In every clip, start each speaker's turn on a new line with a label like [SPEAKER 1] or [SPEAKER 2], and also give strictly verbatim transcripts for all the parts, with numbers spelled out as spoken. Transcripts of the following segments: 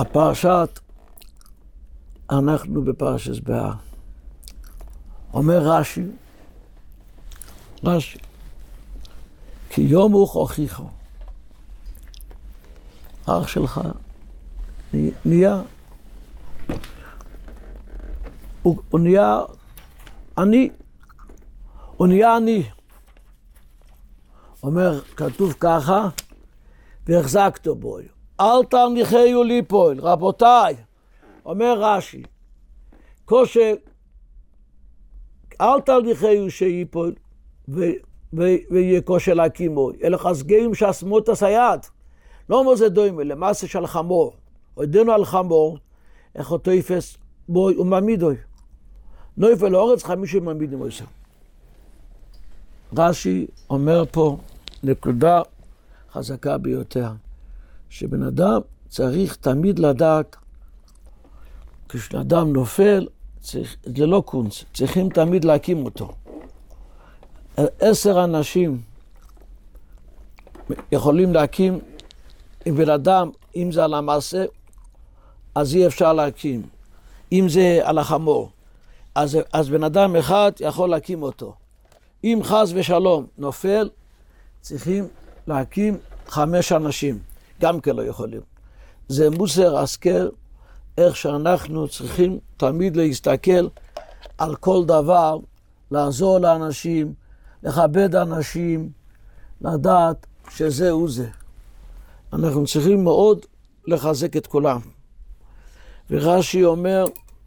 [SPEAKER 1] הפרשת, אנחנו בפרשת בהר. אומר רש"י, רש"י, כי יומוך הוכיחו. אח שלך נהיה, הוא, הוא נהיה אני, הוא נהיה אני. אומר, כתוב ככה, והחזקתו בו. אל תניחהו ליפול, רבותיי, אומר רש"י, כושר, אל תניחהו שיפול, ויהיה כושר להקימו, אלא חסגים שעשמות הסייעת. לא אומר זה דומה, למעשה של חמור, עודנו על חמור, איך אותו יפס בוי ומעמידוי. נויפל לאורץ חמישים מעמידים מויסר. רש"י אומר פה נקודה חזקה ביותר, שבן אדם צריך תמיד לדעת, כשאדם נופל, צריך, זה לא קונץ, צריכים תמיד להקים אותו. עשר אנשים יכולים להקים עם בן אדם, אם זה על המעשה, אז אי אפשר להקים. אם זה על החמור, אז, אז בן אדם אחד יכול להקים אותו. אם חס ושלום נופל, צריכים להקים חמש אנשים, גם כן לא יכולים. זה מוסר השכל, איך שאנחנו צריכים תמיד להסתכל על כל דבר, לעזור לאנשים, לכבד אנשים, לדעת שזהו זה. אנחנו צריכים מאוד לחזק את כולם. ורש"י אומר,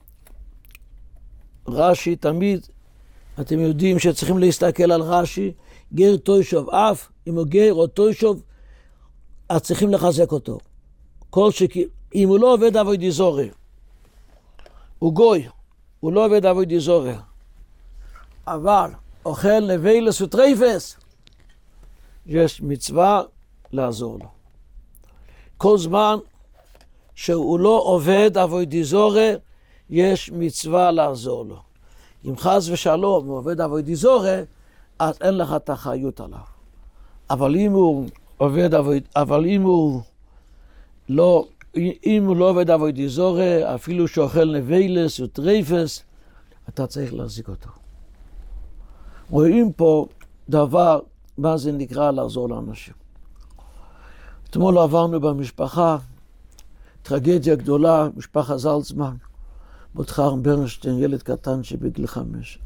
[SPEAKER 1] רש"י תמיד, אתם יודעים שצריכים להסתכל על רש"י, גר תוישוב, אף אם הוא גר או תוישוב, אז צריכים לחזק אותו. כל שכי, אם הוא לא עובד עבודי זורע, הוא גוי, הוא לא עובד עבודי זורע, אבל אוכל נבלס וטרפס, יש מצווה לעזור לו. כל זמן שהוא לא עובד עבודי זורע, יש מצווה לעזור לו. אם חס ושלום הוא עובד עבודי זורע, אז אין לך את החיות עליו. אבל אם הוא עובד עבוד, אבל אם הוא לא, אם הוא לא עובד עבודי זורע, אפילו שאוכל נבלס וטרפס, אתה צריך להחזיק אותו. רואים פה דבר, מה זה נקרא לעזור לאנשים. אתמול עברנו במשפחה, טרגדיה גדולה, משפחה זלצמן, מותחר ברנשטיין, ילד קטן שבגיל חמש.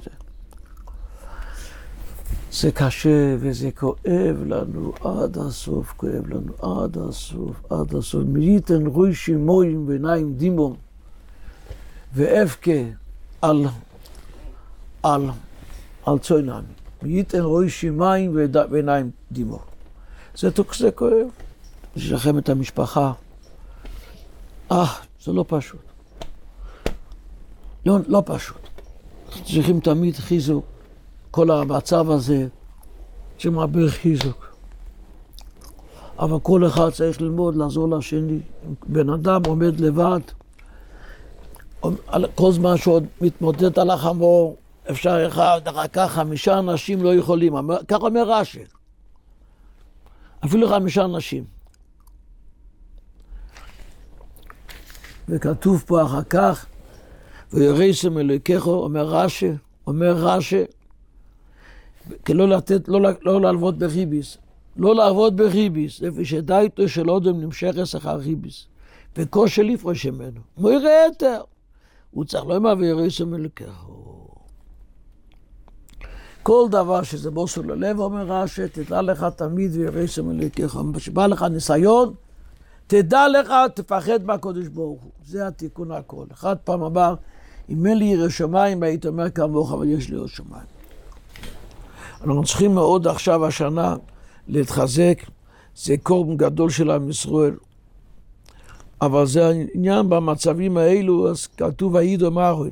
[SPEAKER 1] זה קשה וזה כואב לנו עד הסוף, כואב לנו עד הסוף, עד הסוף. מייתן רוישי מוים ועיניים דימו, ואבכה על, על, על צוינami. מייתן רוישי מים ועיניים דימו. זה זה כואב. יש לכם את המשפחה. אה, זה לא פשוט. לא, לא פשוט. צריכים תמיד חיזוק. כל המצב הזה שמעבר חיזוק. אבל כל אחד צריך ללמוד לעזור לשני. בן אדם עומד לבד, כל זמן שעוד מתמודד על החמור, אפשר אחד, אחר כך חמישה אנשים לא יכולים. כך אומר רש"י. אפילו חמישה אנשים. וכתוב פה אחר כך, ויראתם אלוהיכם, אומר רש"י, אומר רש"י, כלא לתת, לא, לא לעבוד בריביס, לא לעבוד בריביס, איפה שדאיתו של אודם נמשך אחר ריביס, וכושר לפרוש ממנו, הוא יראה יותר, הוא צריך לא אמר ויראתם אלוהיכם. כל דבר שזה בוסו ללב, אומר רש"י, תדע לך תמיד ויראתם אלוהיכם, שבא לך ניסיון, תדע לך, תפחד מהקדוש ברוך הוא. זה התיקון הכל. אחד פעם אמר, אם אין לי ירא שמיים, היית אומר כמוך, אבל יש לי ירא שמיים. אנחנו צריכים מאוד עכשיו השנה להתחזק, זה קורבן גדול של עם ישראל. אבל זה העניין במצבים האלו, אז כתוב העידו מרוי.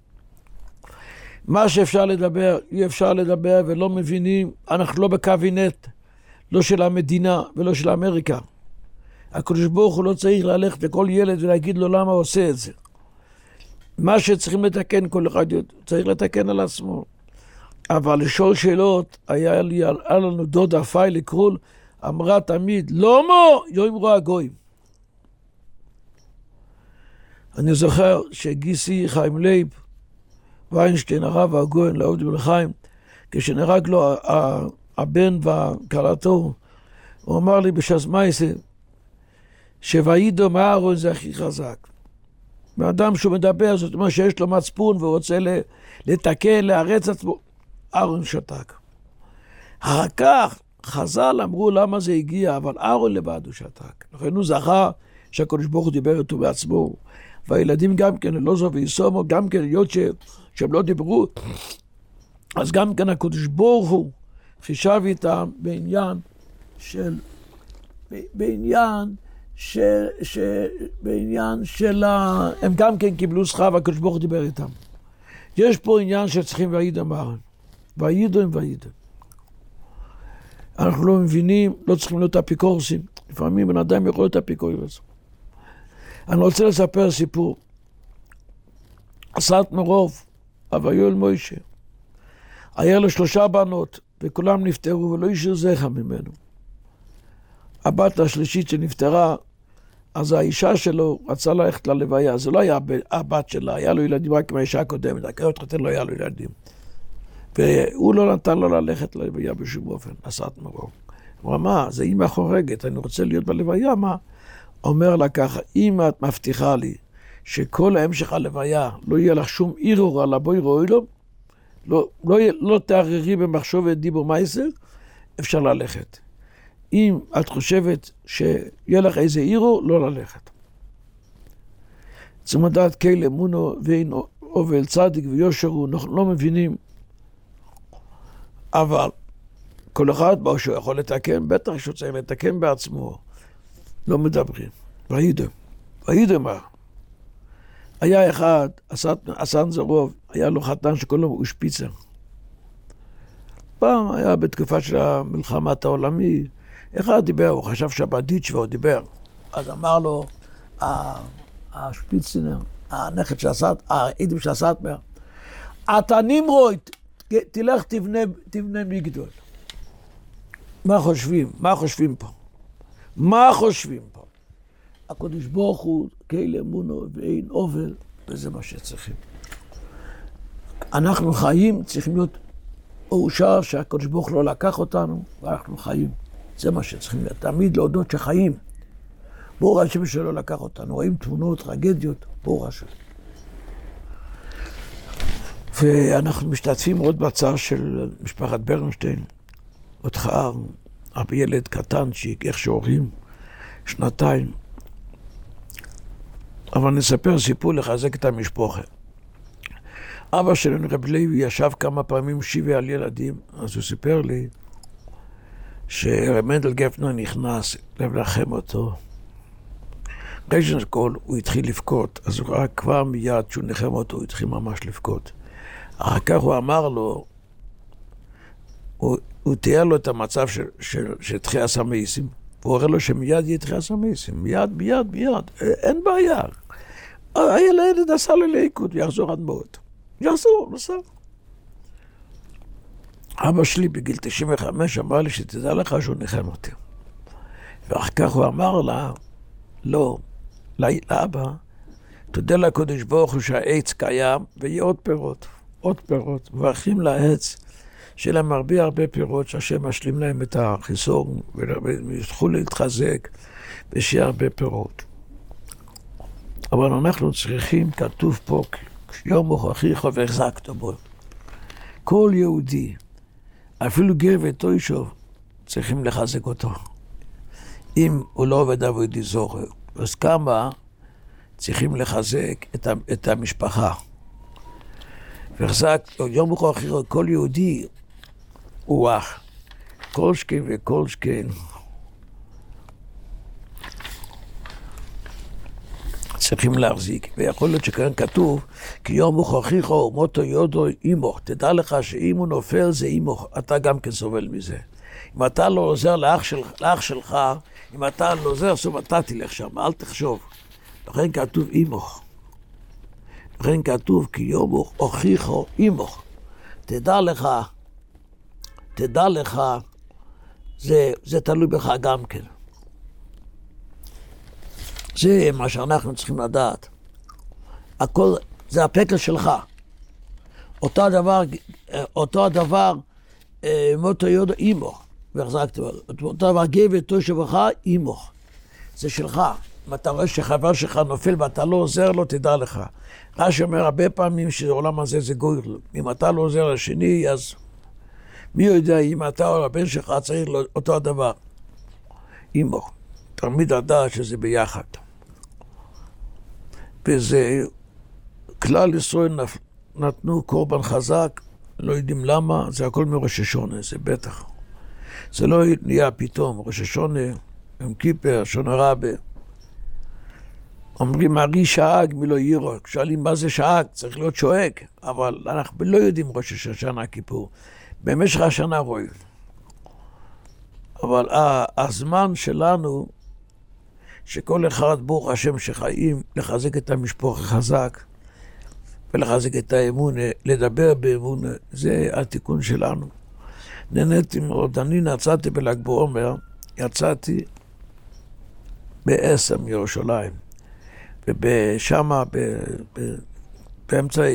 [SPEAKER 1] מה שאפשר לדבר, אי אפשר לדבר ולא מבינים, אנחנו לא בקבינט, לא של המדינה ולא של אמריקה. הקדוש ברוך הוא לא צריך ללכת לכל ילד ולהגיד לו למה הוא עושה את זה. מה שצריכים לתקן כל אחד צריך לתקן על עצמו. אבל לשאול שאלות, היה לי, היה לנו דודה פיילי קרול, אמרה תמיד, לא מו, יאמרו הגויים. אני זוכר שגיסי חיים לייב, ויינשטיין, הרב הגויין, לעובד מלחיים, כשנהרג לו הבן והכלתו, הוא אמר לי בש"ס מייסה, שוידו מאהרון זה הכי חזק. באדם שהוא מדבר, זאת אומרת שיש לו מצפון והוא רוצה לתקן, להרץ עצמו, אהרון שתק. אחר כך חז"ל אמרו למה זה הגיע, אבל אהרון לבד הוא שתק. לכן הוא זכה שהקדוש ברוך הוא דיבר איתו בעצמו, והילדים גם כן, אלעזר ויסומו, גם כן, היות שהם לא דיברו, אז גם כן הקדוש ברוך הוא חישב איתם בעניין של, בעניין של, ש, בעניין של, הם גם כן קיבלו שכר והקדוש ברוך הוא דיבר איתם. יש פה עניין שצריכים וידע מאהרון, וידע הם וידע. אנחנו לא מבינים, לא צריכים להיות אפיקורסים. לפעמים בן אדם יכול להיות אפיקורס. אני רוצה לספר סיפור. עשת מרוב, אבא יואל מוישה. היה לו שלושה בנות, וכולם נפטרו, ולא השאיר זכר ממנו. הבת השלישית שנפטרה, אז האישה שלו רצה ללכת ללוויה. זה לא היה הבת שלה, היה לו ילדים רק עם האישה הקודמת, הכרת חתן לא היה לו ילדים. והוא לא נתן לו ללכת ללוויה בשום אופן, עשת מרוב. הוא אמר, מה, זה אמא חורגת, אני רוצה להיות בלוויה, מה? אומר לה ככה, אם את מבטיחה לי שכל ההמשך הלוויה לא יהיה לך שום ערעור על הבוי רואי לו, לא, לא, לא תערערי במחשבת דיבור מייסר, אפשר ללכת. אם את חושבת שיהיה לך איזה ערעור, לא ללכת. צריכים לדעת כאלה אמונו ואין אובל צדיק ויושרו, אנחנו לא מבינים, אבל כל אחד בו שהוא יכול לתקן, בטח שהוא צריך לתקן בעצמו. לא מדברים. וידע. וידע מה? היה אחד, אסן זרוב, היה לו חתן שכולו הוא שפיצה. פעם היה בתקופה של המלחמת העולמי, אחד דיבר, הוא חשב שבדיץ' והוא דיבר. אז אמר לו, השפיצנר, הנכד של הסת, העידים של הסתמר, אתה נמרוד, תלך תבנה, תבנה מגדול. מה חושבים? מה חושבים פה? מה חושבים פה? הקדוש ברוך הוא כאלה אמונו ואין אובל, וזה מה שצריכים. אנחנו חיים, צריכים להיות מאושר שהקדוש ברוך הוא לא לקח אותנו, ואנחנו חיים. זה מה שצריכים להיות. תמיד להודות שחיים. ברוך השם שלא לקח אותנו. רואים תמונות, טרגדיות, ברוך השם. ואנחנו משתתפים עוד בצער של משפחת ברנשטיין. אותך, אבא ילד קטנצ'יק, איך שהורים, שנתיים. אבל נספר סיפור לחזק את המשפחה. אבא שלנו, רב לוי, ישב כמה פעמים שיבי על ילדים, אז הוא סיפר לי שרב מנדל גפנר נכנס לנחם אותו. ראשון כל הוא התחיל לבכות, אז הוא ראה כבר מיד שהוא נחם אותו, הוא התחיל ממש לבכות. אחר כך הוא אמר לו, הוא, הוא תיאר לו את המצב של, של, של תחייה סמייסים, והוא אומר לו שמיד יהיה תחייה סמייסים, מיד, מיד, מיד, אין בעיה. הילד עשה לו ליקוד, ויחזור עד מאות. יחזור, נסע. אבא שלי בגיל תשעים וחמש אמר לי שתדע לך שהוא נחם אותי. ואחר כך הוא אמר לה, לא, לאבא, תודה לקדוש ברוך הוא שהעץ קיים ויהיה עוד פירות, עוד פירות, מברכים לעץ שיהיה להם הרבה הרבה פירות שהשם משלים להם את החיסון ויוכלו להתחזק ושיהיה הרבה פירות. אבל אנחנו צריכים, כתוב פה, יום הוכיחו והחזקתו בו. כל יהודי, אפילו גר ותוישוב, צריכים לחזק אותו. אם הוא לא עובד עבודי זוכר, אז כמה צריכים לחזק את, את המשפחה. והחזק, יום הוכיחו, כל יהודי הוא אח. כל שכן וכל שכן. צריכים להחזיק, ויכול להיות שכאן כתוב, כי יום הוכיחו מותו יודו אימוך, תדע לך שאם הוא נופל זה אימוך, אתה גם כן סובל מזה. אם אתה לא עוזר לאח, של, לאח שלך, אם אתה לא עוזר, סוף אתה תלך שם, אל תחשוב. לכן כתוב אימוך. לכן כתוב, כי יום הוכיחו אימוך, תדע לך, תדע לך, זה, זה תלוי בך גם כן. זה מה שאנחנו צריכים לדעת. הכל זה הפקל שלך. אותו הדבר, אותו הדבר, מוטו יודו אימו, והחזקתי, אותו דבר גבר תושבך אימו, זה שלך. אם אתה רואה שחבר שלך נופל ואתה לא עוזר לו, תדע לך. רש"י אומר הרבה פעמים שהעולם הזה זה גויל. אם אתה לא עוזר לשני, אז מי יודע אם אתה או הבן שלך צריך לו אותו הדבר. אימו, תמיד לדעת שזה ביחד. וזה, כלל ישראל נתנו קורבן חזק, לא יודעים למה, זה הכל מראש השונה, זה בטח. זה לא נהיה פתאום, ראש השונה, יום כיפר, שונה רבה. אומרים, הרי שאג מלא יירו, שואלים מה זה שאג, צריך להיות שואג, אבל אנחנו לא יודעים ראש השנה כיפור. במשך השנה רואים. אבל הזמן שלנו, שכל אחד ברוך השם שחיים, לחזק את המשפחה חזק, ולחזק את האמון, לדבר באמון, זה התיקון שלנו. נהניתי מאוד, אני יצאתי בל"ג בעומר, יצאתי בעשר מירושלים, ושמה באמצע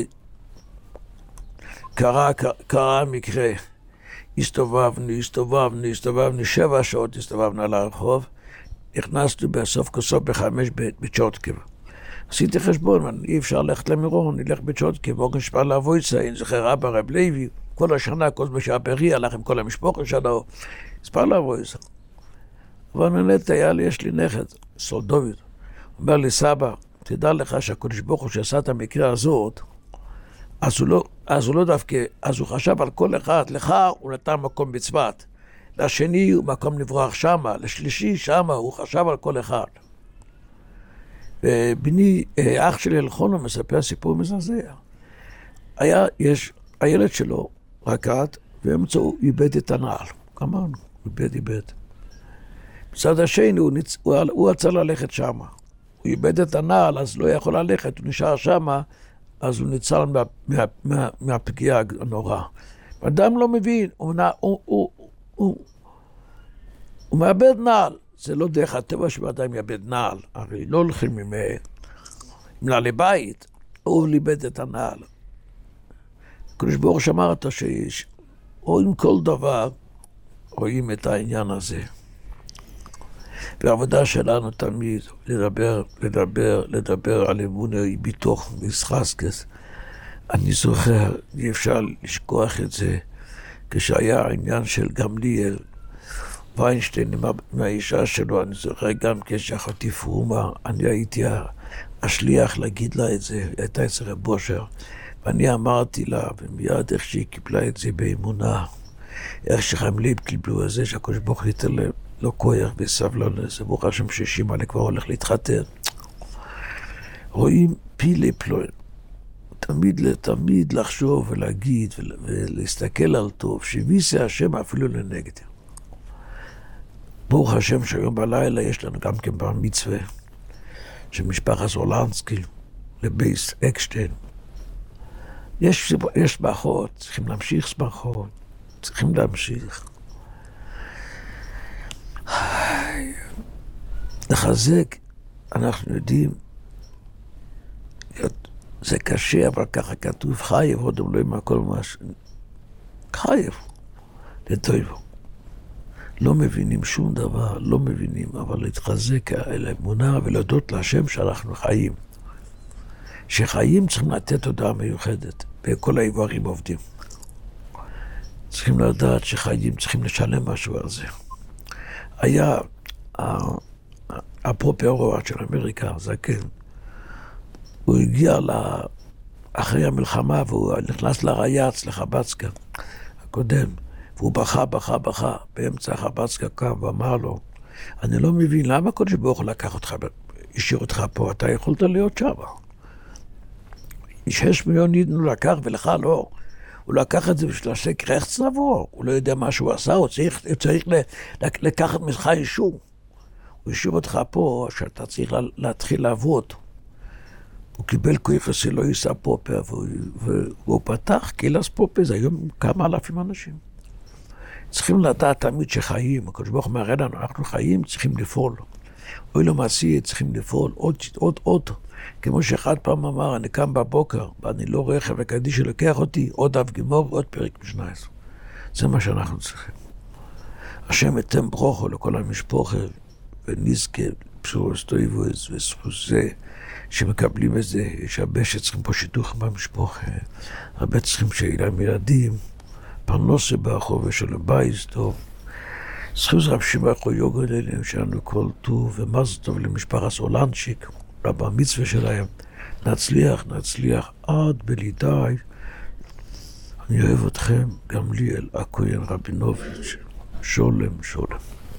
[SPEAKER 1] קרה, קרה מקרה, הסתובבנו, הסתובבנו, הסתובבנו, שבע שעות הסתובבנו על הרחוב, נכנסנו בסוף כוסוף בחמש בצ'וטקב. עשיתי חשבון, אי אפשר ללכת למירון, נלך בצ'וטקב, אוגן שפר לאבויצה, אני זוכר אבא רב לוי, כל השנה, כל מה שהפרי הלך עם כל המשפחה שלו, ספר לאבויצה. אבל נהנית, היה לי, יש לי נכד, סול דוד, אומר לי, סבא, תדע לך שהקדוש ברוך הוא שעשה את המקרה הזאת, אז הוא לא, אז הוא לא דווקא, אז הוא חשב על כל אחד, לך הוא נתן מקום בצוות, לשני הוא מקום לברוח שמה, לשלישי שמה, הוא חשב על כל אחד. ובני, אח שלי אלחונו מספר סיפור מזעזע. היה, יש, הילד שלו רקד, ואמצעו הוא איבד את הנעל. אמרנו, הוא איבד, איבד. בצד השני, הוא, ניצ... הוא, הוא רצה ללכת שמה. הוא איבד את הנעל, אז לא יכול ללכת, הוא נשאר שמה, אז הוא ניצל מה, מה, מה, מהפגיעה הנורא. אדם לא מבין, הוא, הוא, הוא, הוא, הוא מאבד נעל. זה לא דרך הטבע שבאדם יאבד נעל. הרי לא הולכים עם נעלי בית, הוא ליבד את הנעל. הקדוש ברוך הוא שמר אותו שיש, רואים כל דבר, רואים את העניין הזה. והעבודה שלנו תמיד לדבר, לדבר, לדבר על אמונה בתוך מסחסקס. אני זוכר, אי אפשר לשכוח את זה, כשהיה העניין של גמליאל, ויינשטיין עם האישה שלו, אני זוכר גם כשאחותי פרומה, אני הייתי השליח להגיד לה את זה, היא הייתה אצל רב בושר, ואני אמרתי לה, ומיד איך שהיא קיבלה את זה באמונה, איך שחיים ליב קיבלו את זה, שהקדוש ברוך הוא ייתן להם לא כוח וסבלנות, זה ברוך השם שישים עלי כבר הולך להתחתן. רואים פילי פלוין, תמיד לתמיד לחשוב ולהגיד ולהסתכל על טוב, שביסה השם אפילו לנגד. ברוך השם שהיום בלילה יש לנו גם כן בר מצווה, שמשפחת אולנסקי לבייס אקשטיין. יש, יש שמחות, צריכים להמשיך שמחות, צריכים להמשיך. לחזק, אנחנו יודעים, זה קשה, אבל ככה כתוב, חייב, עוד לא עם הכל משהו. חייב, לטויבו. לא מבינים שום דבר, לא מבינים, אבל להתחזק אל האמונה ולהודות להשם שאנחנו חיים. שחיים צריכים לתת תודה מיוחדת, וכל האיברים עובדים. צריכים לדעת שחיים צריכים לשלם משהו על זה. היה הפרופרואט של אמריקה, זקן, הוא הגיע לה, אחרי המלחמה והוא נכנס לרייץ, לחבצקה הקודם, והוא בכה, בכה, בכה, באמצע החבצקה קם ואמר לו, אני לא מבין למה הקדוש ברוך הוא לקח אותך, השאיר אותך פה, אתה יכולת להיות שם. שש מיליון ניתנו לקח ולך לא. הוא לקח את זה בשביל לעסק רחץ נבוא, הוא לא יודע מה שהוא עשה, הוא צריך, הוא צריך לקחת ממך אישור. הוא השאיר אותך פה, שאתה צריך לה, להתחיל לעבוד. הוא קיבל כוח שלא יישא פופר, והוא, והוא פתח קהילת פופר, זה היום כמה אלפים אנשים. צריכים לדעת תמיד שחיים, הקדוש ברוך הוא מראה לנו, אנחנו חיים, צריכים לפעול. אוי לא מעשי, צריכים לפעול עוד, עוד, עוד. כמו שאחד פעם אמר, אני קם בבוקר, ואני לא רכב וקדיש שלוקח אותי, עוד אף גמור, עוד פרק משנה עשרה. זה מה שאנחנו צריכים. השם יתן ברוכו לכל המשפחה, ונזכה בשורות טובות וזכות זה, שמקבלים את זה. יש הרבה שצריכים פה שיתוך במשפחה, הרבה צריכים שיהיה להם ילדים, פרנסה ברחוב ושלום בית טוב. זכות רב שמעון יוגל אליהם שלנו כל טוב, ומזל טוב למשפחת סולנצ'יק, לבר מצווה שלהם. נצליח, נצליח עד בלי די. אני אוהב אתכם, גם ליאל הכהן רבינוביץ'. שולם, שולם.